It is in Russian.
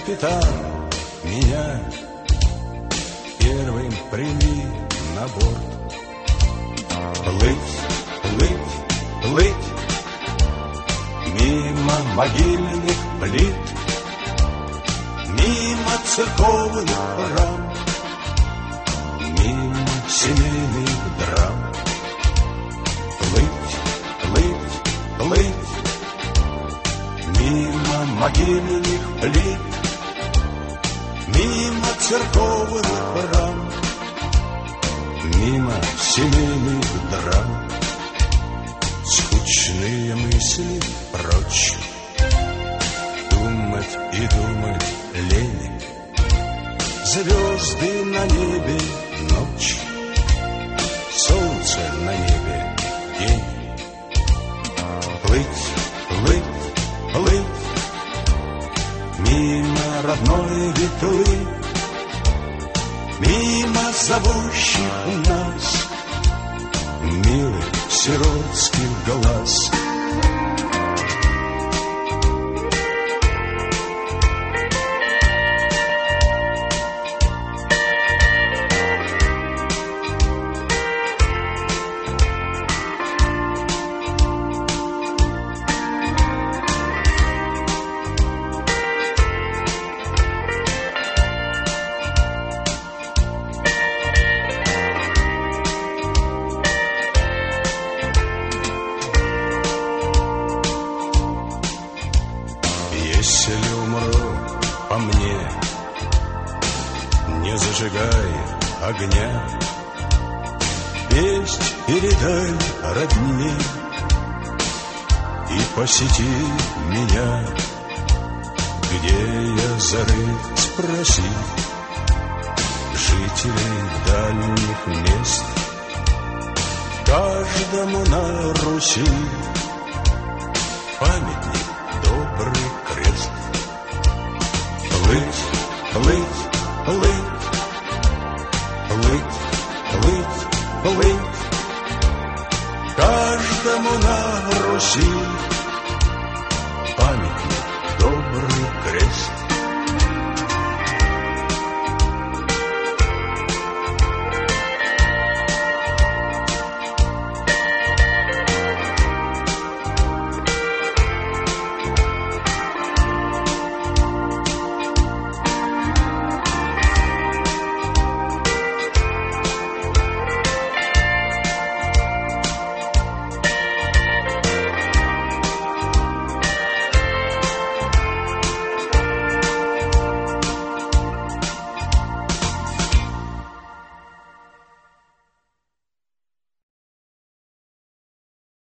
капитан, меня первым прими на борт. Плыть, плыть, плыть мимо могильных плит, мимо церковных храм, мимо семейных драм. Плыть, плыть, плыть мимо могильных плит, мимо церковных храм, мимо семейных драм. Скучные мысли прочь, думать и думать лень. Звезды на небе ночь, солнце на небе день. Плыть, плыть, плыть мимо родной Ветлы, мимо зовущих нас милых сиротских глаз. Если умру по мне, не зажигай огня, весть передай родне и посети меня, где я зарыт, спроси жителей дальних мест. Каждому на Руси памятник, добрый крест. Плыть, плыть, плыть, плыть, плыть, плыть каждому на Руси